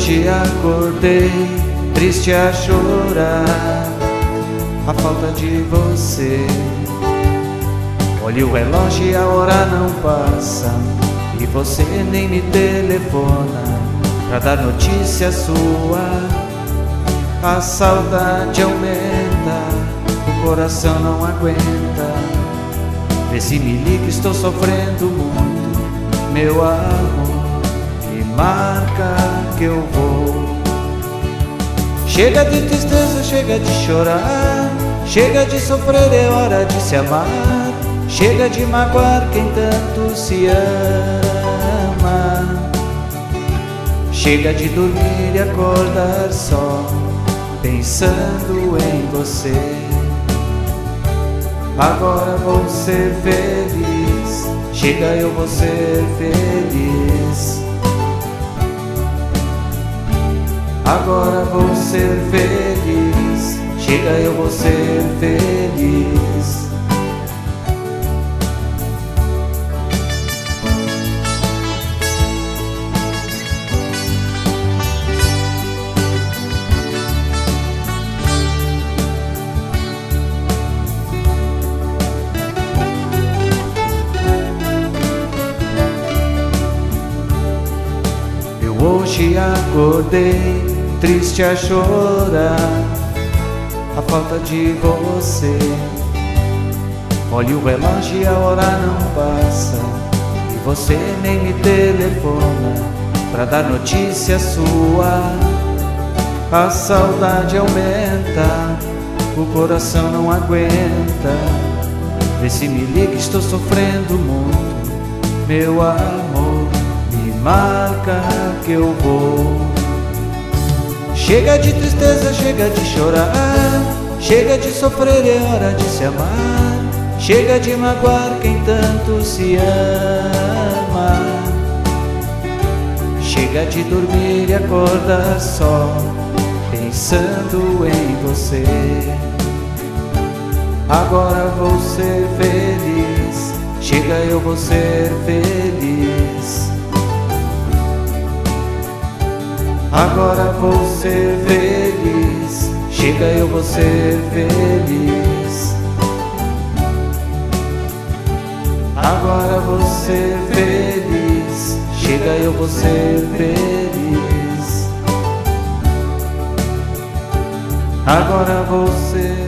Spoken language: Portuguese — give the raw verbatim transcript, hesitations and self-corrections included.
hoje acordei triste a chorar a falta de você. Olho o relógio e a hora não passa, e você nem me telefona pra dar notícia sua. A saudade aumenta, o coração não aguenta. Vê se me liga, estou sofrendo muito, meu amor. Me marca que eu vou. Chega de tristeza, chega de chorar, chega de sofrer, é hora de se amar. Chega de magoar quem tanto se ama. Chega de dormir e acordar só pensando em você. Agora vou ser feliz, chega, eu vou ser feliz. Agora vou ser feliz, chega, eu vou ser feliz. Hoje acordei triste a chorar a falta de você. Olho o relógio e a hora não passa, e você nem me telefona pra dar notícia sua. A saudade aumenta, o coração não aguenta. Vê se me liga, estou sofrendo muito, meu amor. Marca que eu vou. Chega de tristeza, chega de chorar, chega de sofrer, é hora de se amar. Chega de magoar quem tanto se ama. Chega de dormir e acordar só pensando em você. Agora vou ser feliz, chega, eu vou ser feliz. Agora vou ser feliz, chega, eu vou ser feliz. Agora vou ser feliz, chega, eu vou ser feliz. Agora vou ser